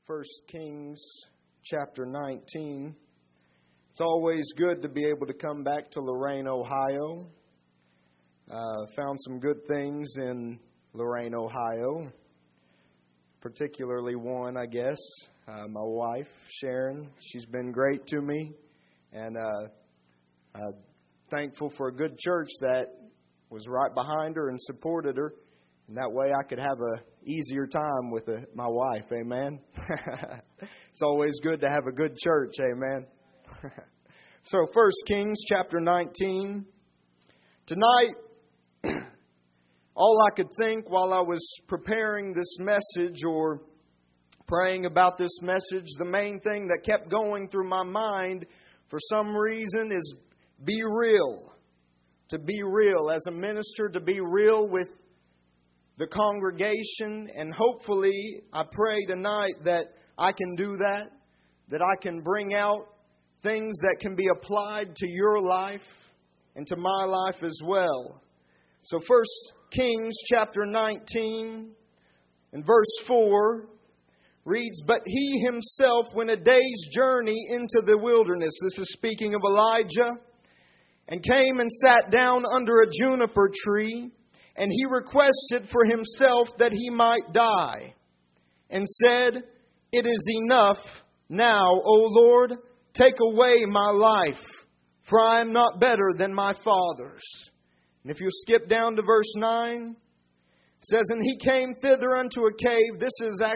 First Kings chapter 19. It's always good to be able to come back to Lorain, Ohio. Found some good things in Lorain, Ohio. Particularly one, I guess. My wife, Sharon. She's been great to me. And thankful for a good church that was right behind her and supported her. And that way I could have an easier time with my wife. Amen. It's always good to have a good church. Amen. So 1 Kings chapter 19. Tonight, all I could think while I was preparing this message or praying about this message, the main thing that kept going through my mind for some reason is be real. To be real. As a minister, to be real with the congregation, and hopefully I pray tonight that I can do that I can bring out things that can be applied to your life and to my life as well. So 1 Kings chapter 19 and verse 4 reads, "But he himself went a day's journey into the wilderness." This is speaking of Elijah. "And came and sat down under a juniper tree. And he requested for himself that he might die, and said, 'It is enough now, O Lord, take away my life, for I am not better than my fathers.'" And if you skip down to verse 9, it says, "And he came thither unto a cave." This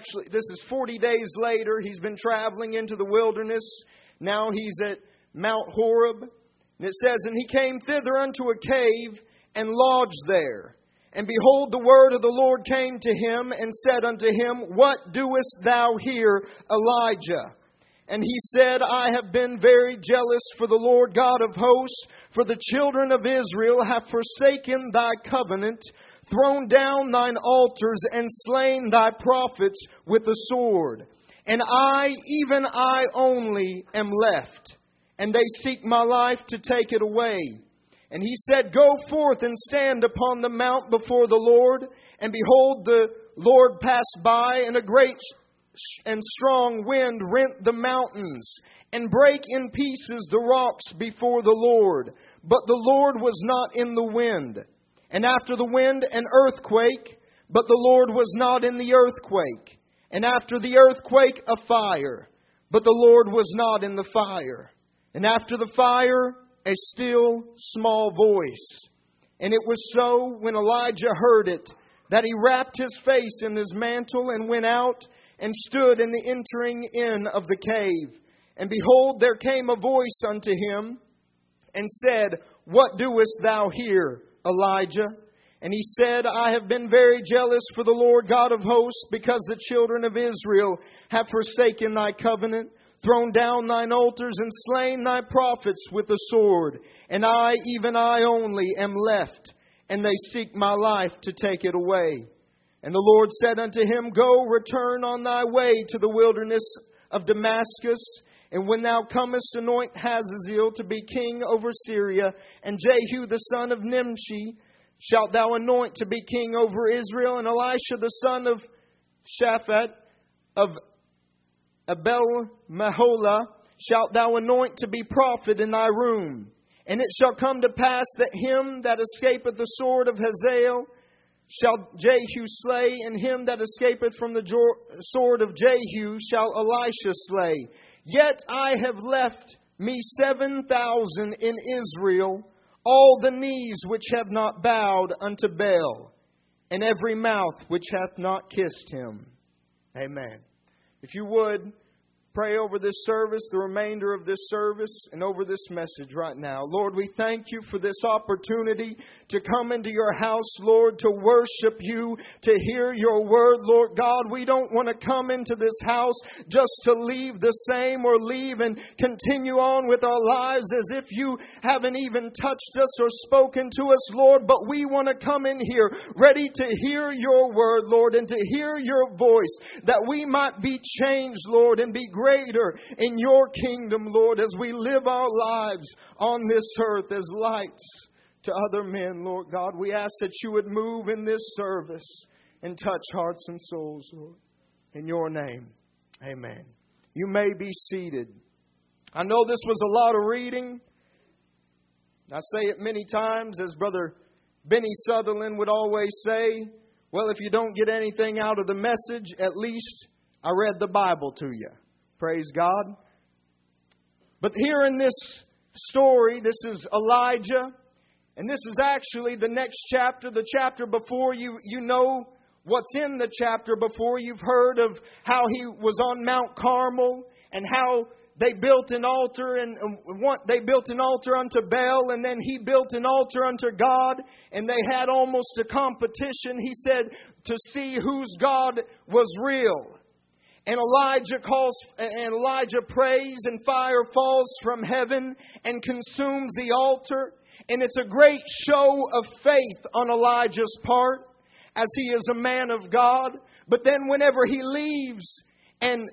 is 40 days later. He's been traveling into the wilderness. Now he's at Mount Horeb. And it says, "And he came thither unto a cave, and lodged there. And behold, the word of the Lord came to him, and said unto him, What doest thou here, Elijah? And he said, I have been very jealous for the Lord God of hosts, for the children of Israel have forsaken thy covenant, thrown down thine altars, and slain thy prophets with the sword. And I, even I only, am left, and they seek my life to take it away. And he said, Go forth and stand upon the mount before the Lord. And behold, the Lord passed by, and a great and strong wind rent the mountains, and brake in pieces the rocks before the Lord. But the Lord was not in the wind. And after the wind, an earthquake, but the Lord was not in the earthquake. And after the earthquake, a fire, but the Lord was not in the fire. And after the fire, a still small voice. And it was so, when Elijah heard it, that he wrapped his face in his mantle, and went out and stood in the entering in of the cave. And behold, there came a voice unto him, and said, What doest thou here, Elijah? And he said, I have been very jealous for the Lord God of hosts, because the children of Israel have forsaken thy covenant, thrown down thine altars, and slain thy prophets with the sword. And I, even I only, am left, and they seek my life to take it away. And the Lord said unto him, Go, return on thy way to the wilderness of Damascus, and when thou comest, anoint Hazazel to be king over Syria, and Jehu the son of Nimshi shalt thou anoint to be king over Israel, and Elisha the son of Shaphat of Abel-Meholah shalt thou anoint to be prophet in thy room. And it shall come to pass that him that escapeth the sword of Hazael shall Jehu slay, and him that escapeth from the sword of Jehu shall Elisha slay. Yet I have left me 7,000 in Israel, all the knees which have not bowed unto Baal, and every mouth which hath not kissed him." Amen. If you would, pray over this service, the remainder of this service, and over this message right now. Lord, we thank you for this opportunity to come into your house, Lord, to worship you, to hear your word, Lord God. We don't want to come into this house just to leave the same, or leave and continue on with our lives as if you haven't even touched us or spoken to us, Lord. But we want to come in here ready to hear your word, Lord, and to hear your voice, that we might be changed, Lord, and be greater in your kingdom, Lord, as we live our lives on this earth as lights to other men, Lord God. We ask that you would move in this service and touch hearts and souls, Lord. In your name, Amen. You may be seated. I know this was a lot of reading. I say it many times, as Brother Benny Sutherland would always say, well, if you don't get anything out of the message, at least I read the Bible to you. Praise God. But here in this story, this is Elijah. And this is actually the next chapter, the chapter before. You know what's in the chapter before. You've heard of how he was on Mount Carmel and how they built an altar, and they built an altar unto Baal, and then he built an altar unto God, and they had almost a competition, he said, to see whose God was real. And Elijah prays, and fire falls from heaven and consumes the altar. And it's a great show of faith on Elijah's part, as he is a man of God. But then whenever he leaves, and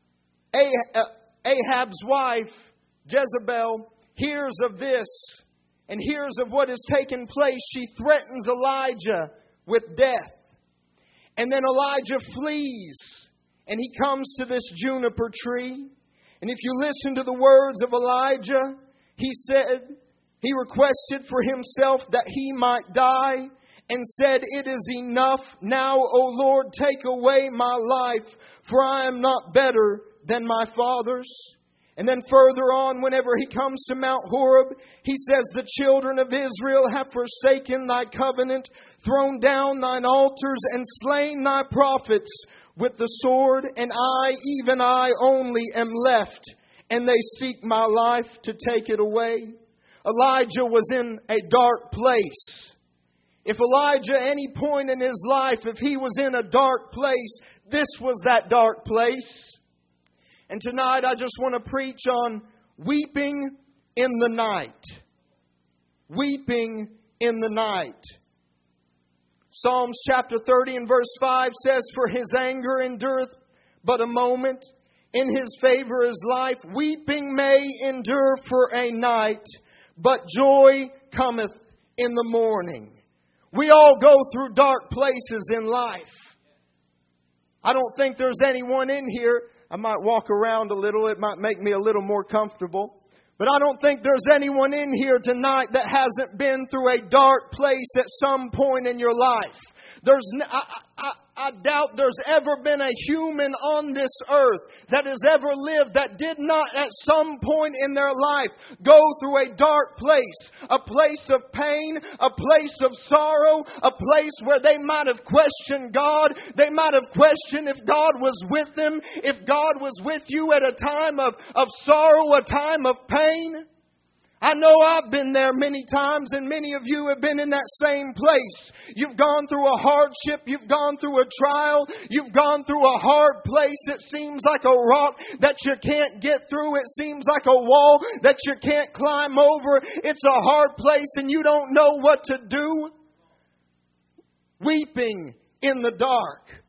Ahab's wife, Jezebel, hears of this and hears of what has taken place, she threatens Elijah with death. And then Elijah flees, and he comes to this juniper tree. And if you listen to the words of Elijah, he requested for himself that he might die, and said, "It is enough. Now, O Lord, take away my life, for I am not better than my fathers." And then further on, whenever he comes to Mount Horeb, he says, "The children of Israel have forsaken thy covenant, thrown down thine altars, and slain thy prophets with the sword. And I, even I only, am left, and they seek my life to take it away." Elijah was in a dark place. If Elijah, any point in his life, if he was in a dark place, this was that dark place. And tonight I just want to preach on weeping in the night. Weeping in the night. Psalms chapter 30 and verse 5 says, "For his anger endureth but a moment. In his favor is life. Weeping may endure for a night, but joy cometh in the morning." We all go through dark places in life. I don't think there's anyone in here. I might walk around a little. It might make me a little more comfortable. But I don't think there's anyone in here tonight that hasn't been through a dark place at some point in your life. I doubt there's ever been a human on this earth that has ever lived that did not at some point in their life go through a dark place. A place of pain, a place of sorrow, a place where they might have questioned God. They might have questioned if God was with them, if God was with you at a time of sorrow, a time of pain. I know I've been there many times, and many of you have been in that same place. You've gone through a hardship. You've gone through a trial. You've gone through a hard place. It seems like a rock that you can't get through. It seems like a wall that you can't climb over. It's a hard place, and you don't know what to do. Weeping in the dark.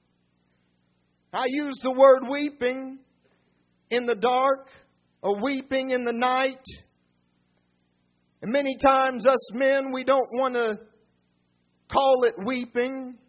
I use the word weeping in the dark, or weeping in the night. And many times us men, we don't want to call it weeping.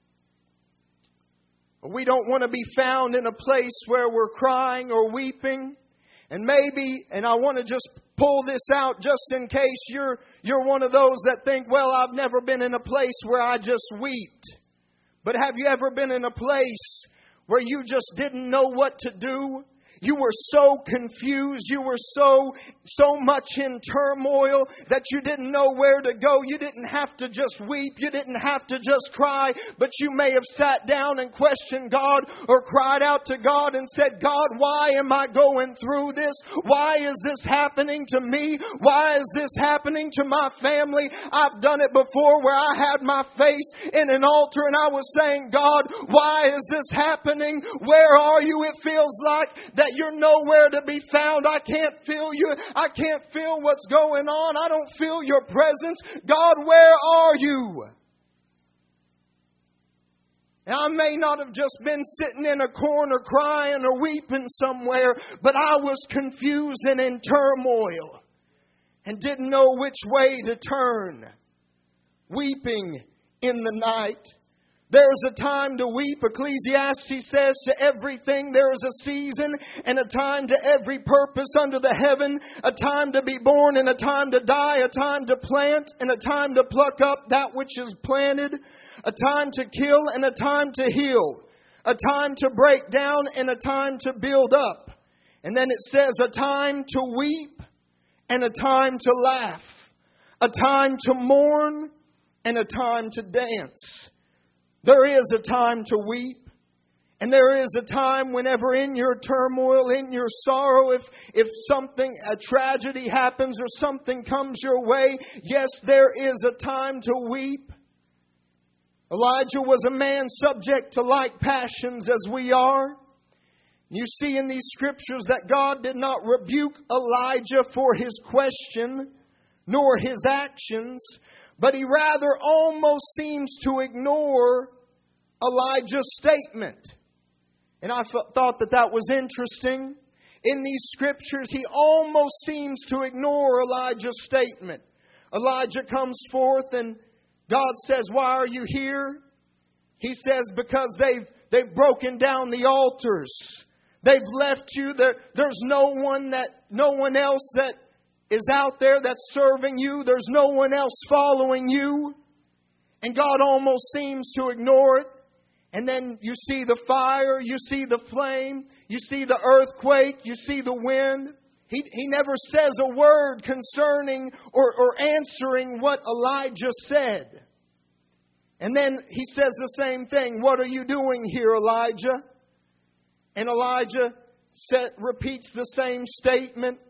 We don't want to be found in a place where we're crying or weeping. And maybe, and I want to just pull this out just in case you're one of those that think, well, I've never been in a place where I just wept. But have you ever been in a place where you just didn't know what to do? You were so confused. You were so much in turmoil that you didn't know where to go. You didn't have to just weep. You didn't have to just cry. But you may have sat down and questioned God, or cried out to God and said, "God, why am I going through this? Why is this happening to me? Why is this happening to my family?" I've done it before where I had my face in an altar and I was saying, "God, why is this happening? Where are you?" It feels like that you're nowhere to be found. I can't feel you. I can't feel what's going on. I don't feel your presence. God, where are you? And I may not have just been sitting in a corner crying or weeping somewhere, but I was confused and in turmoil and didn't know which way to turn. Weeping in the night. There's a time to weep. Ecclesiastes says, to everything there is a season and a time to every purpose under the heaven, a time to be born and a time to die, a time to plant and a time to pluck up that which is planted, a time to kill and a time to heal, a time to break down and a time to build up. And then it says a time to weep and a time to laugh, a time to mourn and a time to dance. There is a time to weep. And there is a time whenever in your turmoil, in your sorrow, if something, a tragedy happens or something comes your way, yes, there is a time to weep. Elijah was a man subject to like passions as we are. You see in these scriptures that God did not rebuke Elijah for his question, nor his actions, but He rather almost seems to ignore Elijah's statement. And I thought that was interesting. In these scriptures, he almost seems to ignore Elijah's statement. Elijah comes forth and God says, "Why are you here?" He says, "Because they've broken down the altars. They've left you. There's no one else that is out there that's serving you. There's no one else following you." And God almost seems to ignore it. And then you see the fire, you see the flame, you see the earthquake, you see the wind. He never says a word concerning or answering what Elijah said. And then he says the same thing. "What are you doing here, Elijah?" And Elijah repeats the same statement.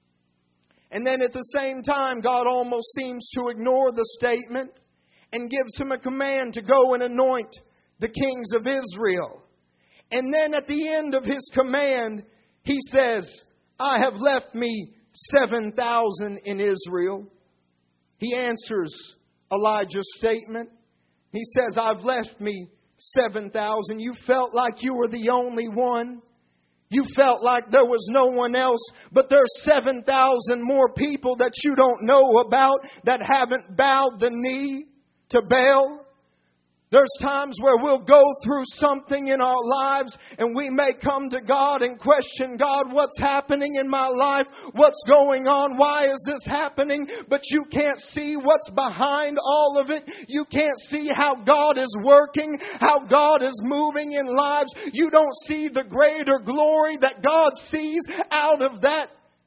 And then at the same time, God almost seems to ignore the statement and gives him a command to go and anoint the kings of Israel. And then at the end of his command, he says, "I have left me 7,000 in Israel." He answers Elijah's statement. He says, "I've left me 7,000. You felt like you were the only one. You felt like there was no one else, but there's 7,000 more people that you don't know about that haven't bowed the knee to Baal." There's times where we'll go through something in our lives and we may come to God and question, "God, what's happening in my life? What's going on? Why is this happening?" But you can't see what's behind all of it. You can't see how God is working, how God is moving in lives. You don't see the greater glory that God sees out of that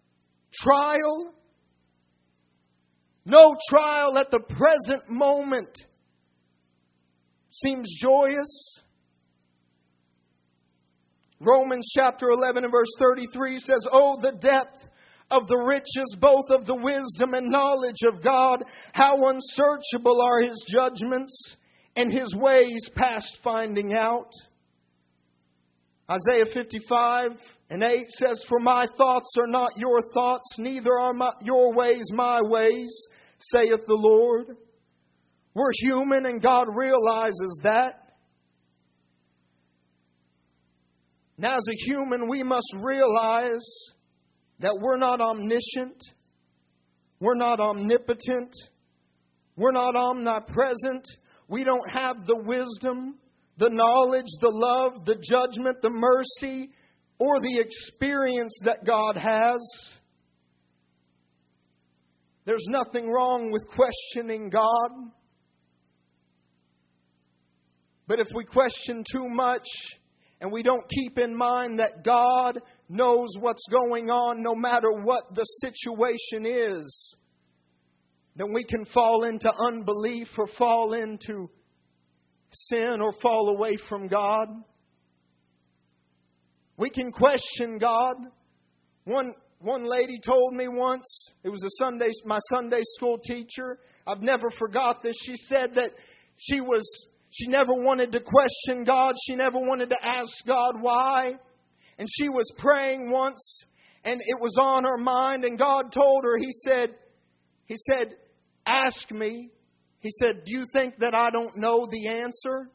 trial. No trial at the present moment seems joyous. Romans chapter 11 and verse 33 says, "Oh, the depth of the riches, both of the wisdom and knowledge of God. How unsearchable are His judgments and His ways past finding out." Isaiah 55 and 8 says, "For my thoughts are not your thoughts, neither are your ways my ways, saith the Lord." We're human and God realizes that. Now, as a human, we must realize that we're not omniscient. We're not omnipotent. We're not omnipresent. We don't have the wisdom, the knowledge, the love, the judgment, the mercy, or the experience that God has. There's nothing wrong with questioning God. But if we question too much and we don't keep in mind that God knows what's going on no matter what the situation is, then we can fall into unbelief or fall into sin or fall away from God. We can question God. One lady told me once, it was my Sunday school teacher. I've never forgot this. She said that she never wanted to question God. She never wanted to ask God why. And she was praying once and it was on her mind and God told her, He said, "Ask me." He said, "Do you think that I don't know the answer?"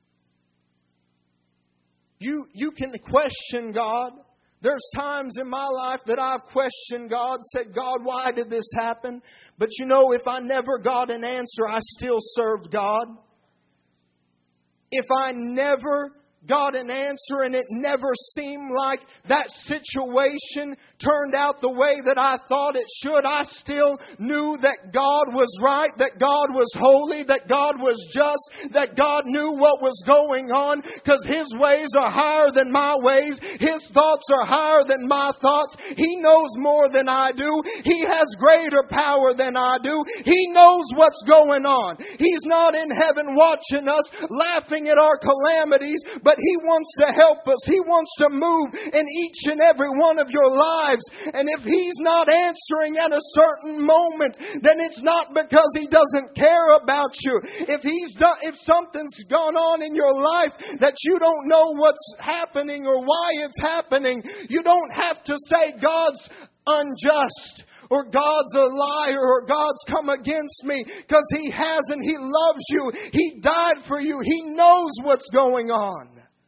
You can question God. There's times in my life that I've questioned God, said, "God, why did this happen?" But if I never got an answer, I still served God. if I never got an answer and it never seemed like that situation turned out the way that I thought it should, I still knew that God was right, that God was holy, that God was just, that God knew what was going on, because His ways are higher than my ways. His thoughts are higher than my thoughts. He knows more than I do. He has greater power than I do. He knows what's going on. He's not in heaven watching us, laughing at our calamities, but He wants to help us. He wants to move in each and every one of your lives. And if He's not answering at a certain moment, then it's not because He doesn't care about you. If something's gone on in your life that you don't know what's happening or why it's happening, you don't have to say God's unjust, or God's a liar, or God's come against me, because He hasn't. He loves you. He died for you. He knows what's going on.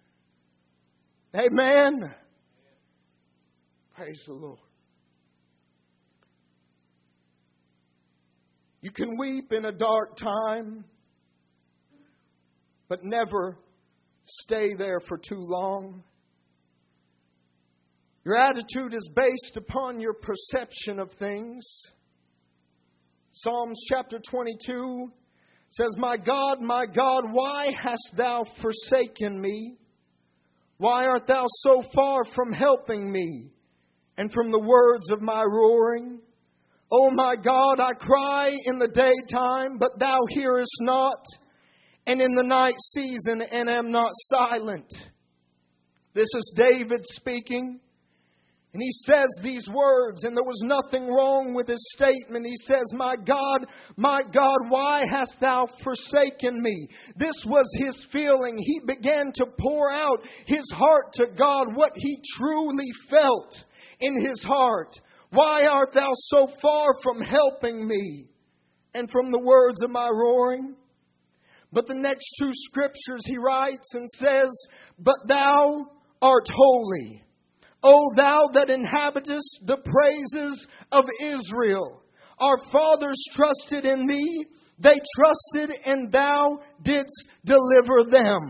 Amen. Praise the Lord. You can weep in a dark time, but never stay there for too long. Your attitude is based upon your perception of things. Psalms chapter 22 says, my God, why hast Thou forsaken me? Why art Thou so far from helping me and from the words of my roaring? O my God, I cry in the daytime, but Thou hearest not, and in the night season, and am not silent. This is David speaking. And he says these words, and there was nothing wrong with his statement. He says, my God, why hast Thou forsaken me? This was his feeling. He began to pour out his heart to God, what he truly felt in his heart. Why art Thou so far from helping me and from the words of my roaring? But the next two scriptures he writes and says, but Thou art holy. O Thou that inhabitest the praises of Israel. Our fathers trusted in Thee. They trusted, and Thou didst deliver them.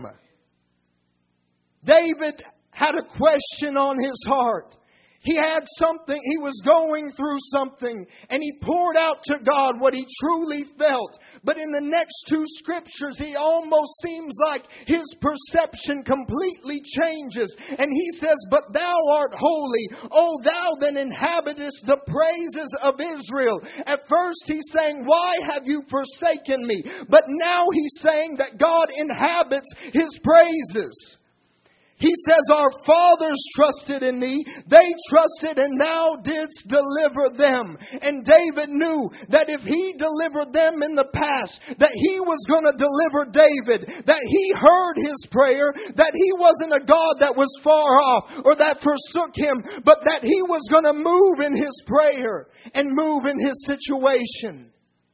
David had a question on his heart. He had something, he was going through something, and he poured out to God what he truly felt. But in the next two scriptures, he almost seems like his perception completely changes. And he says, but Thou art holy, O Thou that inhabitest the praises of Israel. At first he's saying, why have you forsaken me? But now he's saying that God inhabits His praises. He says, our fathers trusted in Thee. They trusted, and Thou didst deliver them. And David knew that if he delivered them in the past, that He was going to deliver David. That He heard his prayer. That He wasn't a God that was far off or that forsook him. But that He was going to move in his prayer and move in his situation.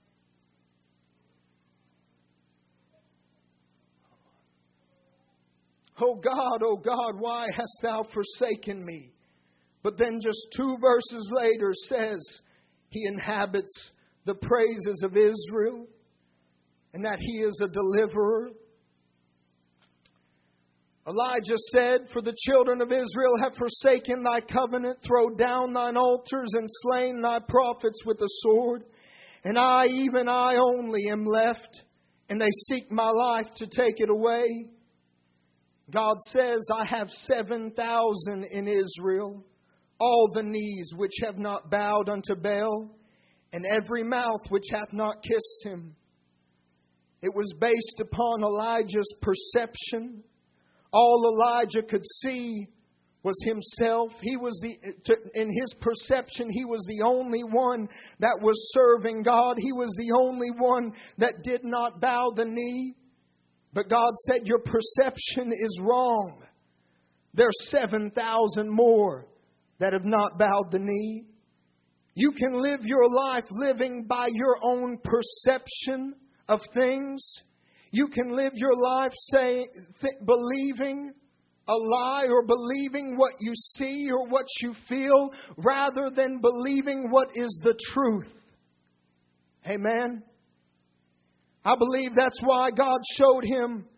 O God, why hast Thou forsaken me? But then just two verses later says He inhabits the praises of Israel and that He is a deliverer. Elijah said, for the children of Israel have forsaken Thy covenant, thrown down Thine altars, and slain Thy prophets with the sword. And I, even I only, am left, and they seek my life to take it away. God says, I have 7,000 in Israel, all the knees which have not bowed unto Baal, and every mouth which hath not kissed Him. It was based upon Elijah's perception. All Elijah could see was himself. In his perception, he was the only one that was serving God. He was the only one that did not bow the knee. But God said, your perception is wrong. There's 7,000 more that have not bowed the knee. You can live your life living by your own perception of things. You can live your life believing a lie or believing what you see or what you feel rather than believing what is the truth. Amen. I believe that's why God showed him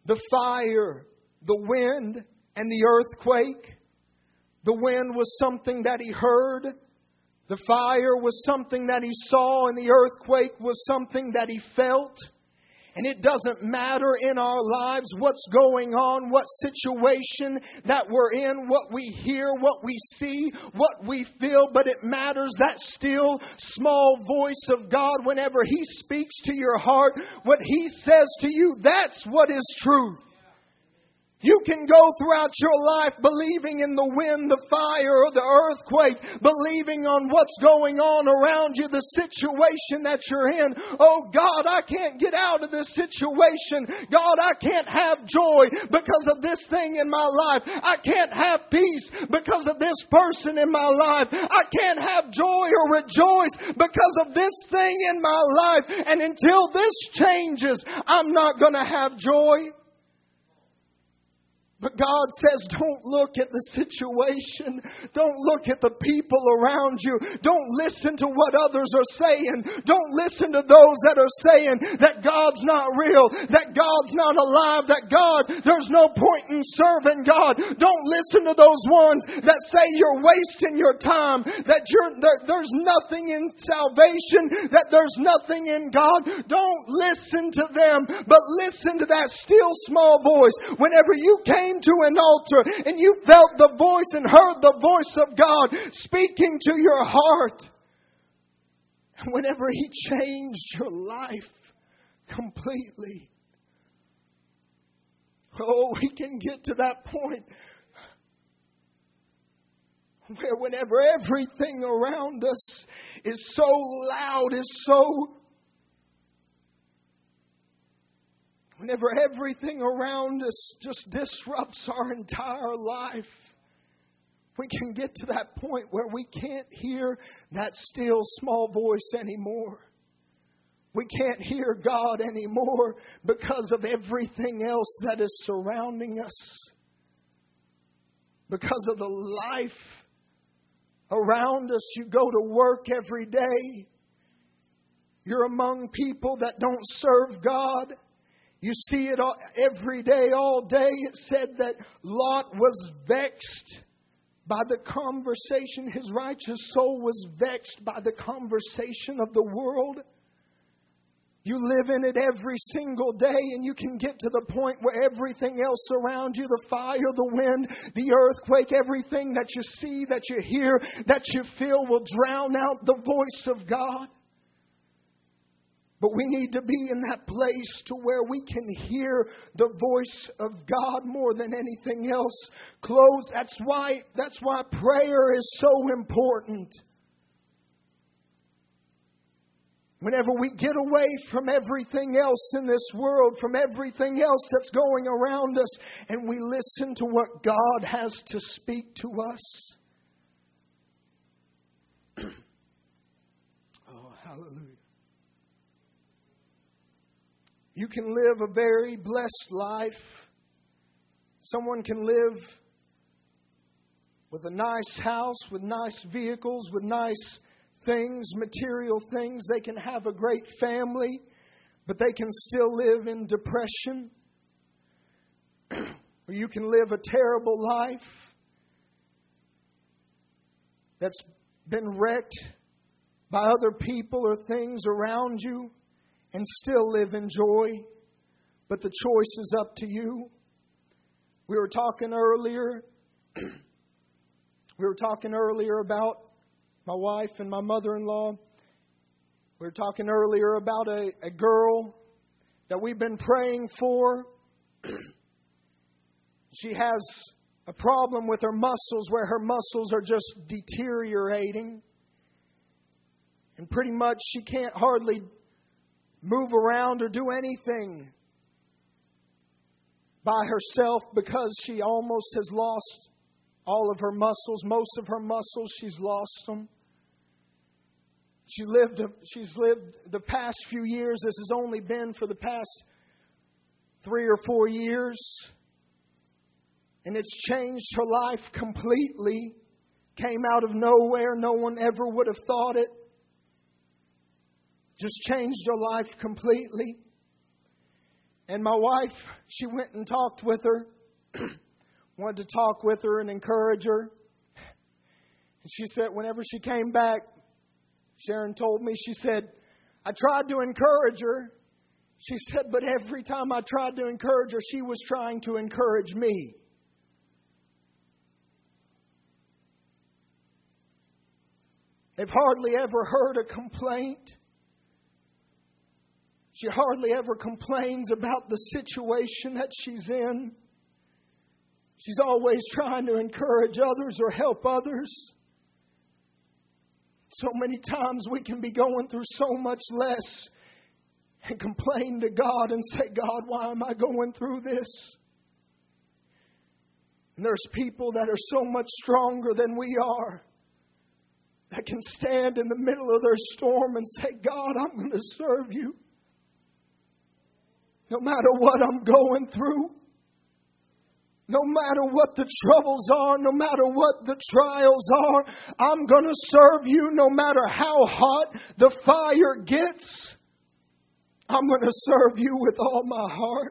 the fire, the wind, and the earthquake. The wind was something that he heard. The fire was something that he saw, and the earthquake was something that he felt. And it doesn't matter in our lives what's going on, what situation that we're in, what we hear, what we see, what we feel, but it matters that still small voice of God whenever He speaks to your heart, what He says to you, that's what is truth. You can go throughout your life believing in the wind, the fire, or the earthquake, believing on what's going on around you, the situation that you're in. Oh God, I can't get out of this situation. God, I can't have joy because of this thing in my life. I can't have peace because of this person in my life. I can't have joy or rejoice because of this thing in my life. And until this changes, I'm not going to have joy. But God says, don't look at the situation. Don't look at the people around you. Don't listen to what others are saying. Don't listen to those that are saying that God's not real, that God's not alive, that God, there's no point in serving God. Don't listen to those ones that say you're wasting your time, that there's nothing in salvation, that there's nothing in God. Don't listen to them, but listen to that still small voice. Whenever you came to an altar and you felt the voice and heard the voice of God speaking to your heart, and whenever He changed your life completely, oh, we can get to that point where whenever everything around us is so loud, whenever everything around us just disrupts our entire life, we can get to that point where we can't hear that still small voice anymore. We can't hear God anymore because of everything else that is surrounding us. Because of the life around us. You go to work every day. You're among people that don't serve God. You see it every day, all day. It said that Lot was vexed by the conversation. His righteous soul was vexed by the conversation of the world. You live in it every single day, and you can get to the point where everything else around you, the fire, the wind, the earthquake, everything that you see, that you hear, that you feel will drown out the voice of God. But we need to be in that place to where we can hear the voice of God more than anything else. That's why prayer is so important. Whenever we get away from everything else in this world, from everything else that's going around us, and we listen to what God has to speak to us. Oh, hallelujah. You can live a very blessed life. Someone can live with a nice house, with nice vehicles, with nice things, material things. They can have a great family, but they can still live in depression. Or you can live a terrible life that's been wrecked by other people or things around you, and still live in joy. But the choice is up to you. We were talking earlier about my wife and my mother-in-law. We were talking earlier about a girl that we've been praying for. She has a problem with her muscles, where her muscles are just deteriorating. And pretty much she can't hardly move around or do anything by herself because she almost has lost all of her muscles. Most of her muscles, she's lost them. She's lived the past few years. This has only been for the past 3 or 4 years. And it's changed her life completely. Came out of nowhere. No one ever would have thought it. Just changed her life completely. And my wife, she went and talked with her. Wanted to talk with her and encourage her. And she said whenever she came back, Sharon told me, she said, I tried to encourage her. She said, but every time I tried to encourage her, she was trying to encourage me. They've hardly ever heard a complaint. She hardly ever complains about the situation that she's in. She's always trying to encourage others or help others. So many times we can be going through so much less and complain to God and say, God, why am I going through this? And there's people that are so much stronger than we are that can stand in the middle of their storm and say, God, I'm going to serve you. No matter what I'm going through, no matter what the troubles are, no matter what the trials are, I'm going to serve you no matter how hot the fire gets. I'm going to serve you with all my heart.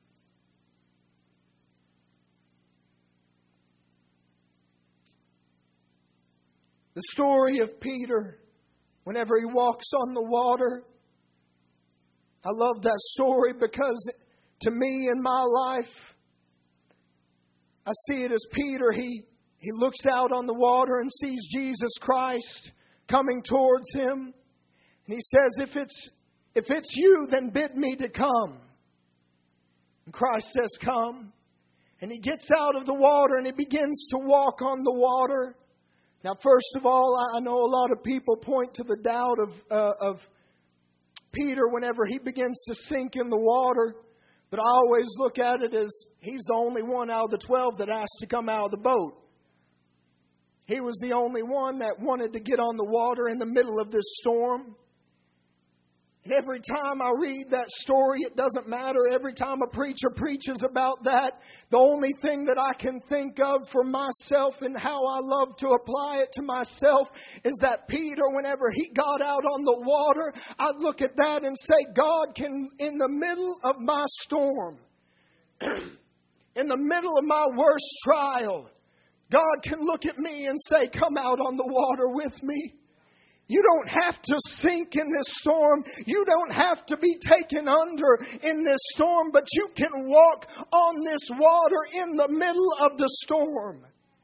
The story of Peter, whenever he walks on the water, I love that story because to me in my life, I see it as Peter. He looks out on the water and sees Jesus Christ coming towards him. And he says, if it's you, then bid me to come. And Christ says, come. And he gets out of the water and he begins to walk on the water. Now, first of all, I know a lot of people point to the doubt of Peter whenever he begins to sink in the water. But I always look at it as he's the only one out of the 12 that asked to come out of the boat. He was the only one that wanted to get on the water in the middle of this storm. And every time I read that story, it doesn't matter. Every time a preacher preaches about that, the only thing that I can think of for myself and how I love to apply it to myself is that Peter, whenever he got out on the water, I'd look at that and say, God can, in the middle of my storm, in the middle of my worst trial, God can look at me and say, come out on the water with me. You don't have to sink in this storm. You don't have to be taken under in this storm, but you can walk on this water in the middle of the storm.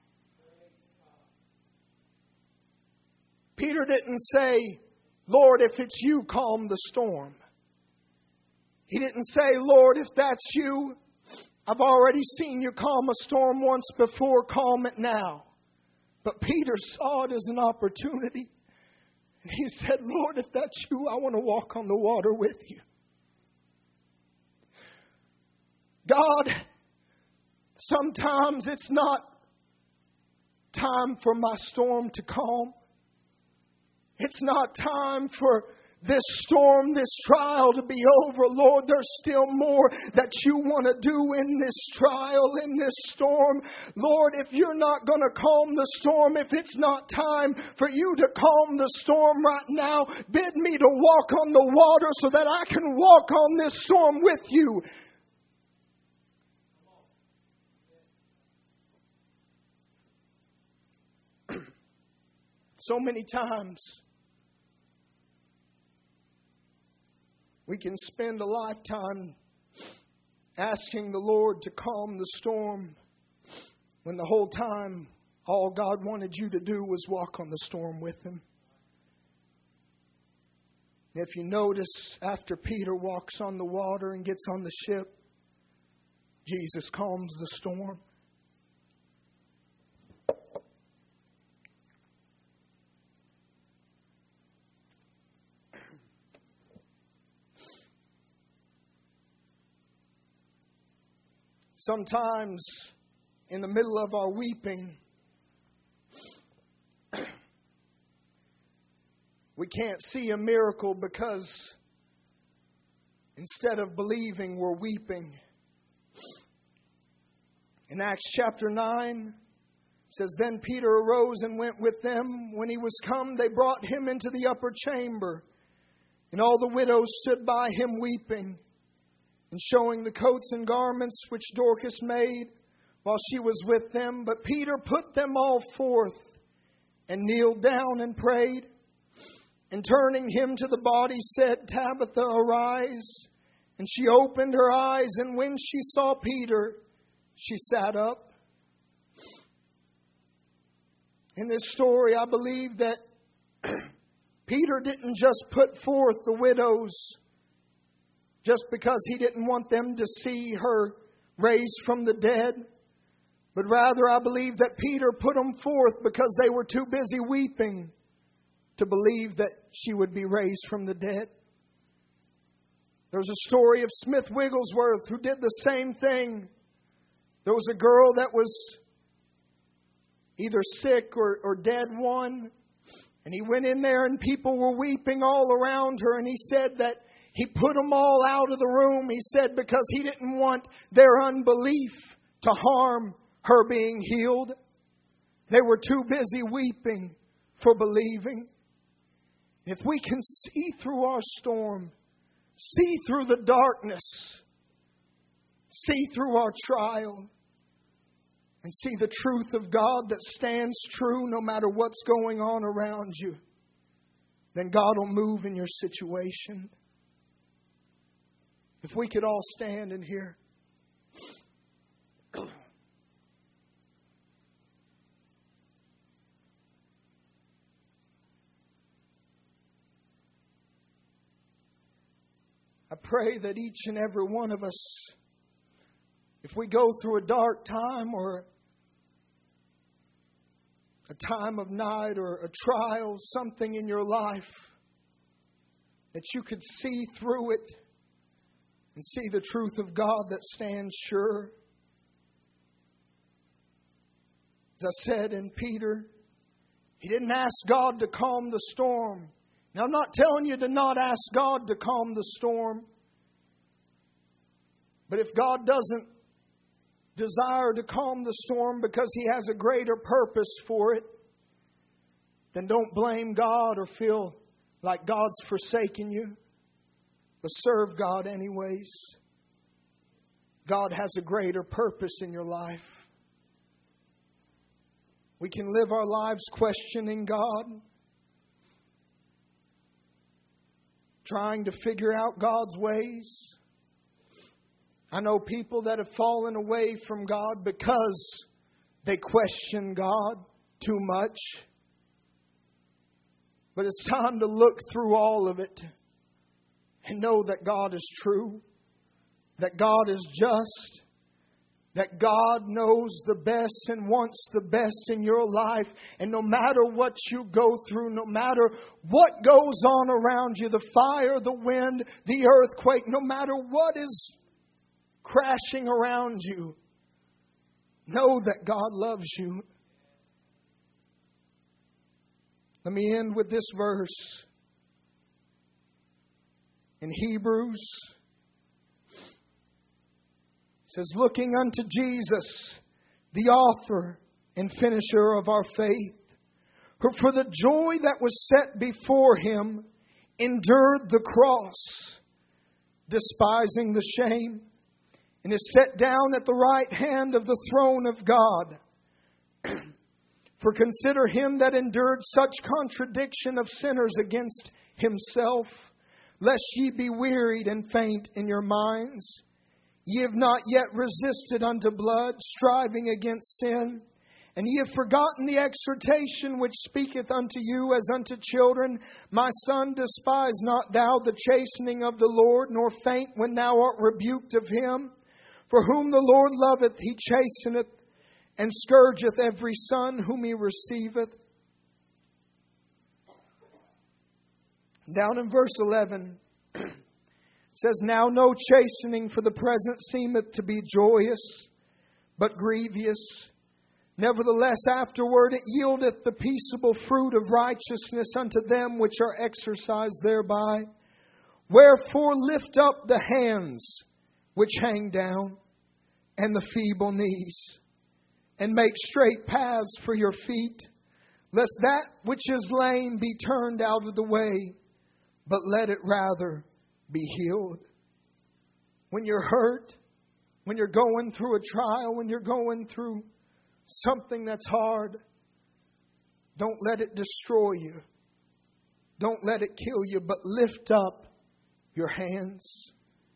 Peter didn't say, Lord, if it's you, calm the storm. He didn't say, Lord, if that's you, I've already seen you calm a storm once before, calm it now. But Peter saw it as an opportunity. And he said, Lord, if that's you, I want to walk on the water with you. God, sometimes it's not time for my storm to calm. It's not time for this storm, this trial to be over. Lord, there's still more that you want to do in this trial, in this storm. Lord, if you're not going to calm the storm, if it's not time for you to calm the storm right now, bid me to walk on the water so that I can walk on this storm with you. So many times we can spend a lifetime asking the Lord to calm the storm when the whole time all God wanted you to do was walk on the storm with Him. If you notice, after Peter walks on the water and gets on the ship, Jesus calms the storm. Sometimes, in the middle of our weeping, we can't see a miracle because instead of believing, we're weeping. In Acts chapter 9, it says, Then Peter arose and went with them. When he was come, they brought him into the upper chamber, and all the widows stood by him weeping. and showing the coats and garments which Dorcas made while she was with them. But Peter put them all forth and kneeled down and prayed. And turning him to the body, said, Tabitha, arise. And she opened her eyes, and when she saw Peter, she sat up. In this story, I believe that Peter didn't just put forth the widows just because he didn't want them to see her raised from the dead. But rather, I believe that Peter put them forth because they were too busy weeping to believe that she would be raised from the dead. There's a story of Smith Wigglesworth who did the same thing. There was a girl that was either sick or dead one. And he went in there and people were weeping all around her. And he said that he put them all out of the room. He said because he didn't want their unbelief to harm her being healed. They were too busy weeping for believing. If we can see through our storm, see through the darkness, see through our trial, and see the truth of God that stands true no matter what's going on around you, then God will move in your situation. If we could all stand in here. I pray that each and every one of us, if we go through a dark time or a time of night or a trial, something in your life, that you could see through it and see the truth of God that stands sure. As I said in Peter, he didn't ask God to calm the storm. Now, I'm not telling you to not ask God to calm the storm. But if God doesn't desire to calm the storm because He has a greater purpose for it, then don't blame God or feel like God's forsaken you. But serve God anyways. God has a greater purpose in your life. We can live our lives questioning God, trying to figure out God's ways. I know people that have fallen away from God because they question God too much. But it's time to look through all of it and know that God is true, that God is just, that God knows the best and wants the best in your life. And no matter what you go through, no matter what goes on around you, the fire, the wind, the earthquake, no matter what is crashing around you, know that God loves you. Let me end with this verse. In Hebrews, it says, looking unto Jesus, the author and finisher of our faith, who for the joy that was set before Him endured the cross, despising the shame, and is set down at the right hand of the throne of God. For consider Him that endured such contradiction of sinners against Himself, lest ye be wearied and faint in your minds. Ye have not yet resisted unto blood, striving against sin. And ye have forgotten the exhortation which speaketh unto you as unto children. My son, despise not thou the chastening of the Lord, nor faint when thou art rebuked of Him. For whom the Lord loveth, He chasteneth, and scourgeth every son whom He receiveth. Down in verse 11, it says, now no chastening for the present seemeth to be joyous, but grievous. Nevertheless, afterward it yieldeth the peaceable fruit of righteousness unto them which are exercised thereby. Wherefore lift up the hands which hang down, and the feeble knees, and make straight paths for your feet, lest that which is lame be turned out of the way, but let it rather be healed. when you're hurt, when you're going through a trial, when you're going through something that's hard, don't let it destroy you. Don't let it kill you, but lift up your hands.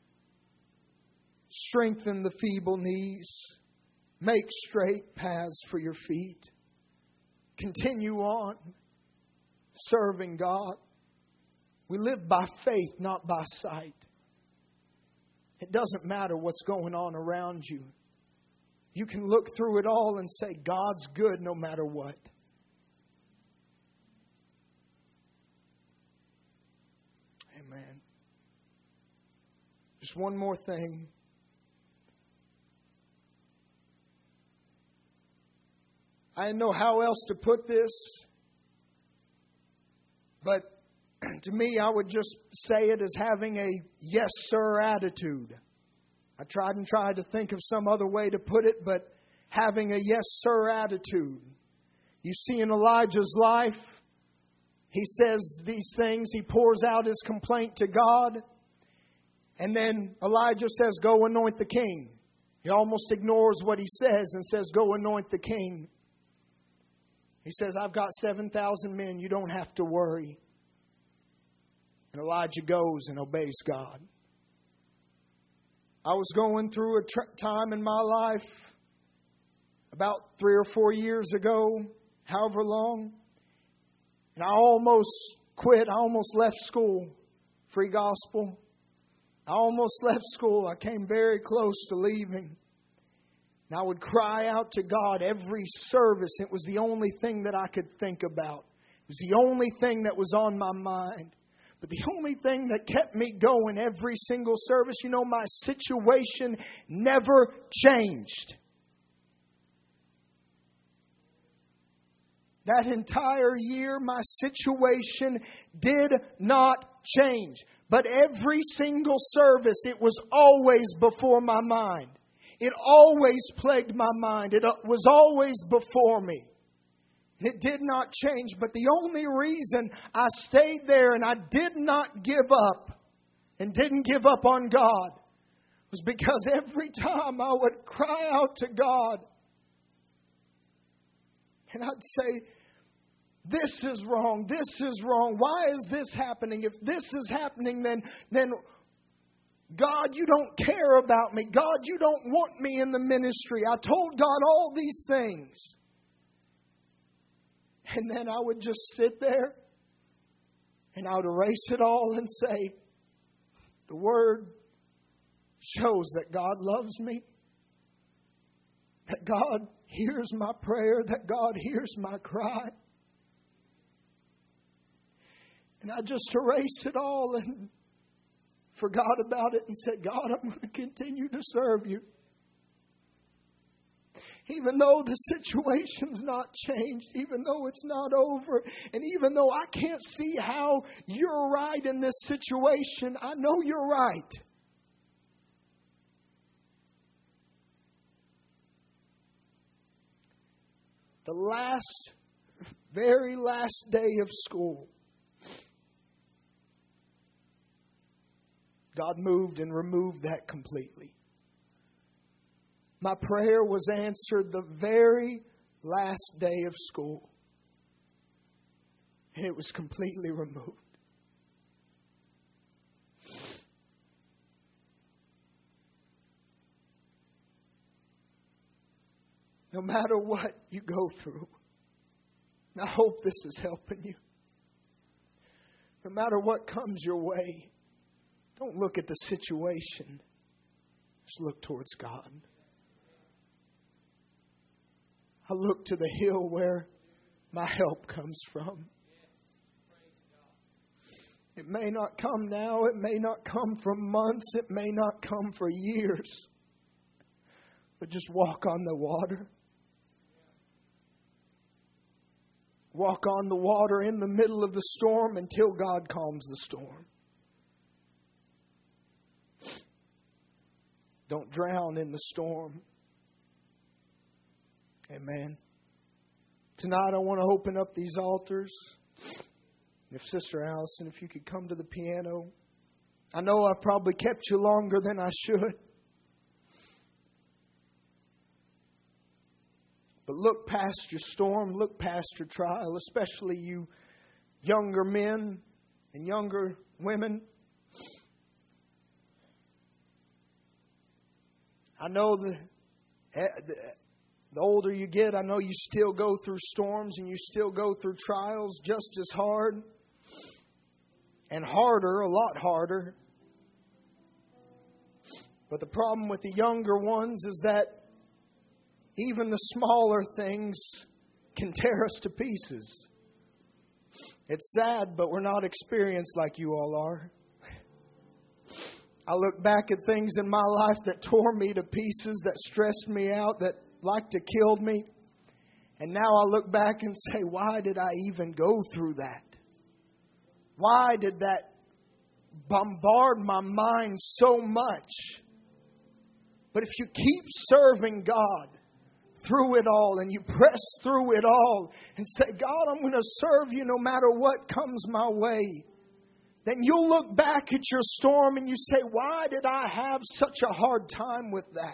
Strengthen the feeble knees. Make straight paths for your feet. Continue on serving God. We live by faith, not by sight. It doesn't matter what's going on around you. You can look through it all and say, God's good no matter what. Amen. Just one more thing. I didn't know how else to put this, but to me, I would just say it as having a yes, sir attitude. I tried to think of some other way to put it, but having a yes, sir attitude. You see in Elijah's life, he says these things. He pours out his complaint to God. And then Elijah says, go anoint the king. He almost ignores what he says and says, go anoint the king. He says, I've got 7,000 men. You don't have to worry. And Elijah goes and obeys God. I was going through a time in my life about 3 or 4 years ago, however long. And I almost quit. I almost left school. Free gospel. I almost left school. I came very close to leaving. And I would cry out to God every service. It was the only thing that I could think about. It was the only thing that was on my mind. But the only thing that kept me going every single service, my situation never changed. That entire year, my situation did not change. But every single service, it was always before my mind. It always plagued my mind. It was always before me. It did not change. But the only reason I stayed there and I did not give up and didn't give up on God was because every time I would cry out to God and I'd say, this is wrong. This is wrong. Why is this happening? If this is happening, then God, you don't care about me. God, you don't want me in the ministry. I told God all these things. And then I would just sit there and I would erase it all and say, the Word shows that God loves me. That God hears my prayer. That God hears my cry. And I just erased it all and forgot about it and said, God, I'm going to continue to serve you. Even though the situation's not changed, even though it's not over, and even though I can't see how you're right in this situation, I know you're right. The very last day of school, God moved and removed that completely. My prayer was answered the very last day of school. And it was completely removed. No matter what you go through, I hope this is helping you. No matter what comes your way, don't look at the situation. Just look towards God. I look to the hill where my help comes from. It may not come now. It may not come for months. It may not come for years. But just walk on the water. Walk on the water in the middle of the storm until God calms the storm. Don't drown in the storm. Amen. Tonight I want to open up these altars. If Sister Allison, if you could come to the piano. I know I've probably kept you longer than I should. But look past your storm, look past your trial, especially you younger men and younger women. I know the older you get, I know you still go through storms and you still go through trials just as hard and harder, a lot harder. But the problem with the younger ones is that even the smaller things can tear us to pieces. It's sad, but we're not experienced like you all are. I look back at things in my life that tore me to pieces, that stressed me out, that like to kill me. And now I look back and say, why did I even go through that? Why did that bombard my mind so much? But if you keep serving God through it all and you press through it all and say, God, I'm going to serve you no matter what comes my way, then you'll look back at your storm and you say, why did I have such a hard time with that?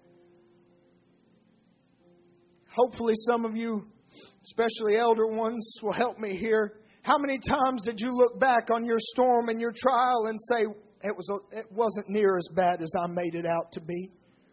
Hopefully some of you, especially elder ones, will help me here. How many times did you look back on your storm and your trial and say, it wasn't near as bad as I made it out to be?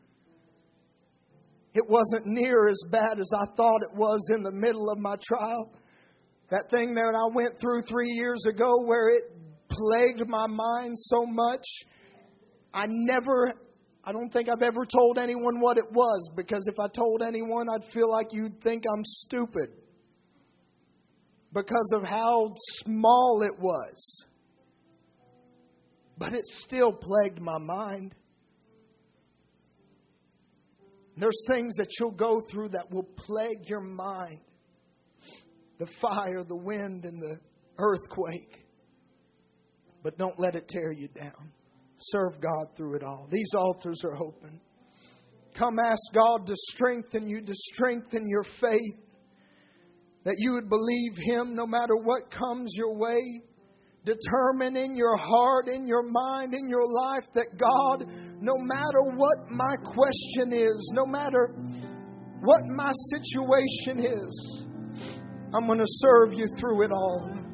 It wasn't near as bad as I thought it was in the middle of my trial. That thing that I went through 3 years ago where it plagued my mind so much, I don't think I've ever told anyone what it was, because if I told anyone, I'd feel like you'd think I'm stupid because of how small it was. But it still plagued my mind. There's things that you'll go through that will plague your mind. The fire, the wind, and the earthquake. But don't let it tear you down. Serve God through it all. These altars are open. Come ask God to strengthen you, to strengthen your faith. That you would believe Him no matter what comes your way. Determine in your heart, in your mind, in your life that God, no matter what my question is, no matter what my situation is, I'm going to serve you through it all.